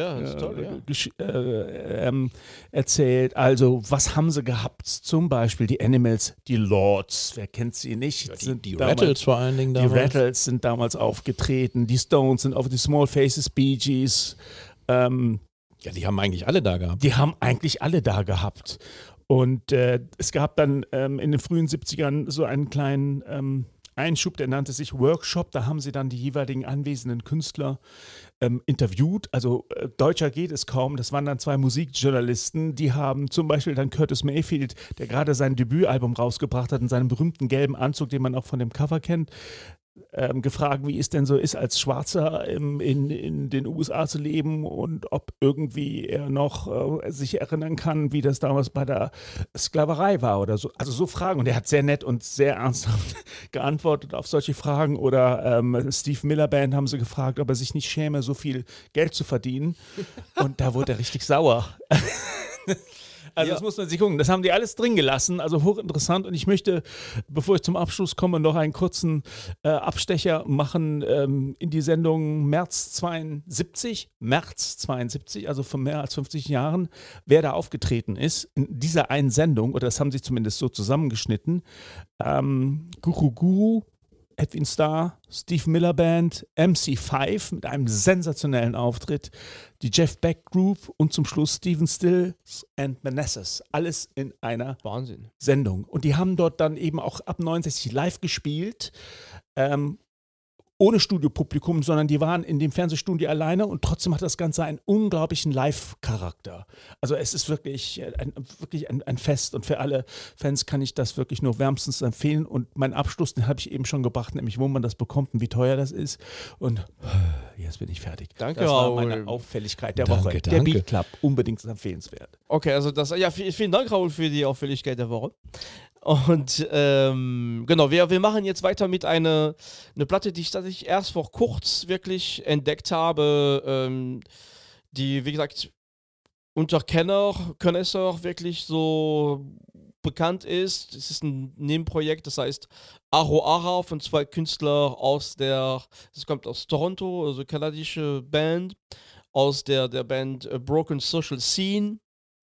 erzählt. Also, was haben sie gehabt? Zum Beispiel die Animals, die Lords, wer kennt sie nicht? Ja, die Rattles vor allen Dingen damals. Die Rattles sind damals aufgetreten, die Stones sind auf die Small Faces, Bee Gees. Ja, die haben eigentlich alle da gehabt. Und es gab dann in den frühen 70ern so einen kleinen Einschub, der nannte sich Workshop. Da haben sie dann die jeweiligen anwesenden Künstler interviewt. Also deutscher geht es kaum. Das waren dann 2 Musikjournalisten. Die haben zum Beispiel dann Curtis Mayfield, der gerade sein Debütalbum rausgebracht hat, in seinem berühmten gelben Anzug, den man auch von dem Cover kennt, gefragt, wie es denn so ist, als Schwarzer in den USA zu leben und ob irgendwie er noch sich erinnern kann, wie das damals bei der Sklaverei war oder so. Also so Fragen. Und er hat sehr nett und sehr ernsthaft geantwortet auf solche Fragen. Oder Steve Miller Band haben sie gefragt, ob er sich nicht schäme, so viel Geld zu verdienen. Und da wurde er richtig sauer. Also das muss man sich gucken. Das haben die alles drin gelassen, also hochinteressant. Und ich möchte, bevor ich zum Abschluss komme, noch einen kurzen Abstecher machen in die Sendung März 72, also vor mehr als 50 Jahren, wer da aufgetreten ist in dieser einen Sendung, oder das haben sie zumindest so zusammengeschnitten. Guru, Edwin Starr, Steve Miller Band, MC5 mit einem sensationellen Auftritt, die Jeff Beck Group und zum Schluss Stephen Stills and Manassas. Alles in einer Sendung. Und die haben dort dann eben auch ab 69 live gespielt. ohne Studiopublikum, sondern die waren in dem Fernsehstudio alleine und trotzdem hat das Ganze einen unglaublichen Live-Charakter. Also es ist wirklich ein Fest und für alle Fans kann ich das wirklich nur wärmstens empfehlen und meinen Abschluss, den habe ich eben schon gebracht, nämlich wo man das bekommt und wie teuer das ist und jetzt bin ich fertig. Danke, das war Raoul. meine Auffälligkeit der Danke, Woche. Der danke. Beat Club, unbedingt empfehlenswert. Okay, also vielen Dank, Raoul, für die Auffälligkeit der Woche. Und genau, wir machen jetzt weiter mit einer Platte, die ich erst vor kurz wirklich entdeckt habe, die, wie gesagt, unter Connaisseur wirklich so bekannt ist. Es ist ein Nebenprojekt, das heißt Aroara von 2 Künstlern das kommt aus Toronto, also kanadische Band, aus der Band Broken Social Scene.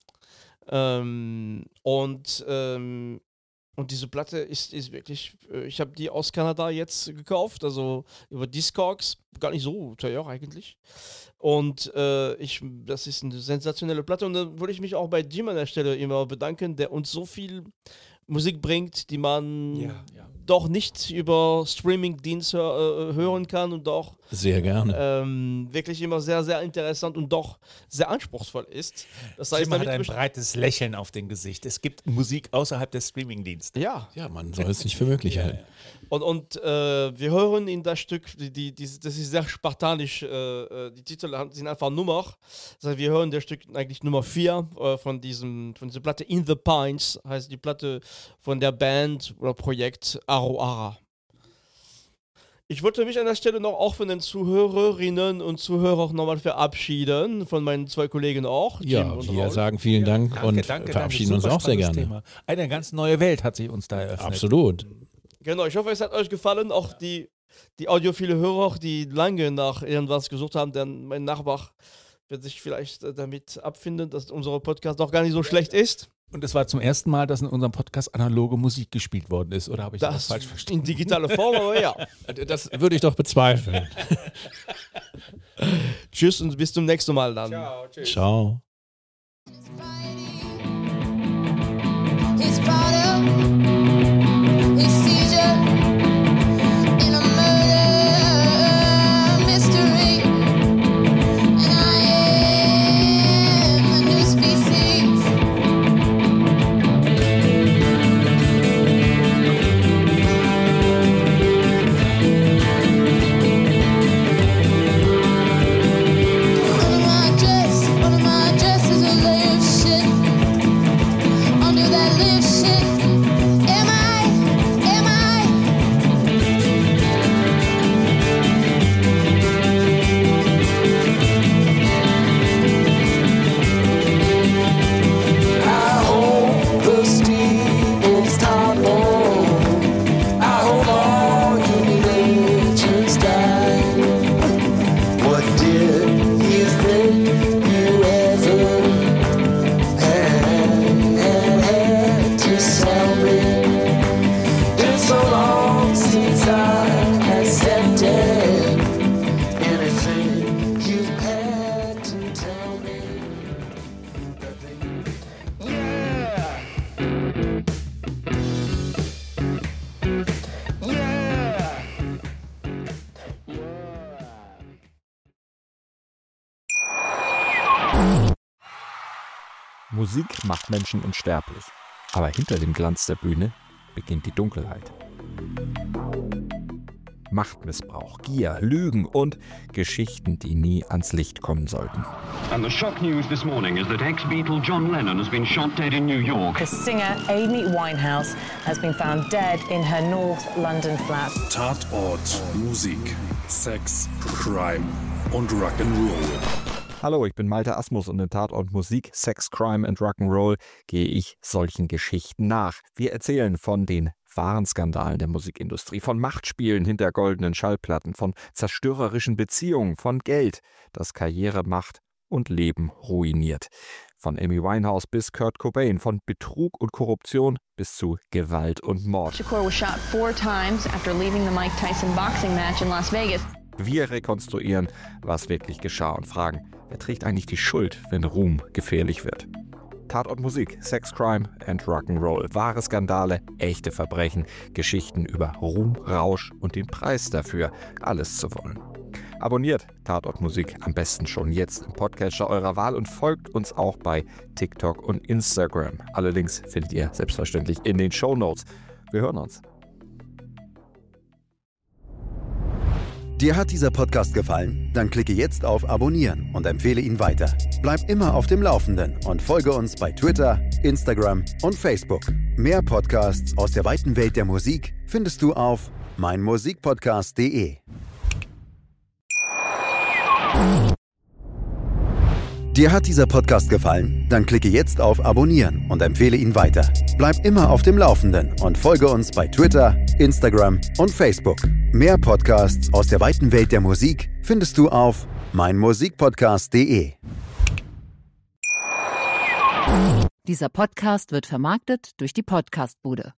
Und diese Platte ist wirklich, ich habe die aus Kanada jetzt gekauft, also über Discogs, gar nicht so teuer eigentlich. Und das ist eine sensationelle Platte und dann würde ich mich auch bei Jim an der Stelle immer bedanken, der uns so viel Musik bringt, die man doch nicht über Streaming-Dienste hören kann und doch Sehr gerne. wirklich immer sehr, sehr interessant und doch sehr anspruchsvoll ist. Das heißt, Jim hat ein breites Lächeln auf dem Gesicht. Es gibt Musik außerhalb des Streamingdienstes. ja. Ja, man soll es nicht für möglich halten. Und wir hören in das Stück, das ist sehr spartanisch, die Titel sind einfach Nummer. Das heißt, wir hören das Stück eigentlich Nummer 4 von dieser Platte In the Pines, heißt die Platte von der Band oder Projekt Aroara. Ich wollte mich an der Stelle noch auch von den Zuhörerinnen und Zuhörern nochmal verabschieden, von meinen 2 Kollegen auch. Ja, Jim und wir Raoul. sagen vielen Dank und Danke, verabschieden uns super auch sehr spannendes gerne. Thema. Eine ganz neue Welt hat sich uns da eröffnet. Absolut. Genau, ich hoffe, es hat euch gefallen, auch die audiophile Hörer, die lange nach irgendwas gesucht haben, denn mein Nachbar wird sich vielleicht damit abfinden, dass unser Podcast doch gar nicht so schlecht ist. Und es war zum ersten Mal, dass in unserem Podcast analoge Musik gespielt worden ist. Oder habe ich das falsch verstanden? In digitaler Form, aber ja. Das würde ich doch bezweifeln. Tschüss und bis zum nächsten Mal dann. Ciao. He's brought up his seizure in a murder mystery, and I am a new species. Under my dress is a layer of shit. Under that live shit, am I? I hope the steeples topple. I hope all you legends die. What did you think you ever had to sell me? It's so long since I accepted anything you've had to tell me. Yeah. Yeah. Musik macht Menschen unsterblich. Aber hinter dem Glanz der Bühne beginnt die Dunkelheit. Machtmissbrauch, Gier, Lügen und Geschichten, die nie ans Licht kommen sollten. And the shock news this morning is that ex-Beatle John Lennon has been shot dead in New York. The singer Amy Winehouse has been found dead in her North London flat. Tatort, Musik, Sex, Crime und Rock'n'Roll. Hallo, ich bin Malte Asmus und in Tatort Musik, Sex, Crime and Rock'n'Roll gehe ich solchen Geschichten nach. Wir erzählen von den wahren Skandalen der Musikindustrie, von Machtspielen hinter goldenen Schallplatten, von zerstörerischen Beziehungen, von Geld, das Karriere macht und Leben ruiniert. Von Amy Winehouse bis Kurt Cobain, von Betrug und Korruption bis zu Gewalt und Mord. Shakur was shot 4 times after leaving the Mike Tyson boxing match in Las Vegas. Wir rekonstruieren, was wirklich geschah und fragen, wer trägt eigentlich die Schuld, wenn Ruhm gefährlich wird. Tatort Musik, Sex, Crime and Rock'n'Roll. Wahre Skandale, echte Verbrechen, Geschichten über Ruhm, Rausch und den Preis dafür, alles zu wollen. Abonniert Tatort Musik am besten schon jetzt im Podcatcher eurer Wahl und folgt uns auch bei TikTok und Instagram. Alle Links findet ihr selbstverständlich in den Shownotes. Wir hören uns. Dir hat dieser Podcast gefallen? Dann klicke jetzt auf Abonnieren und empfehle ihn weiter. Bleib immer auf dem Laufenden und folge uns bei Twitter, Instagram und Facebook. Mehr Podcasts aus der weiten Welt der Musik findest du auf meinmusikpodcast.de. Dir hat dieser Podcast gefallen? Dann klicke jetzt auf Abonnieren und empfehle ihn weiter. Bleib immer auf dem Laufenden und folge uns bei Twitter, Instagram und Facebook. Mehr Podcasts aus der weiten Welt der Musik findest du auf meinmusikpodcast.de. Dieser Podcast wird vermarktet durch die Podcastbude.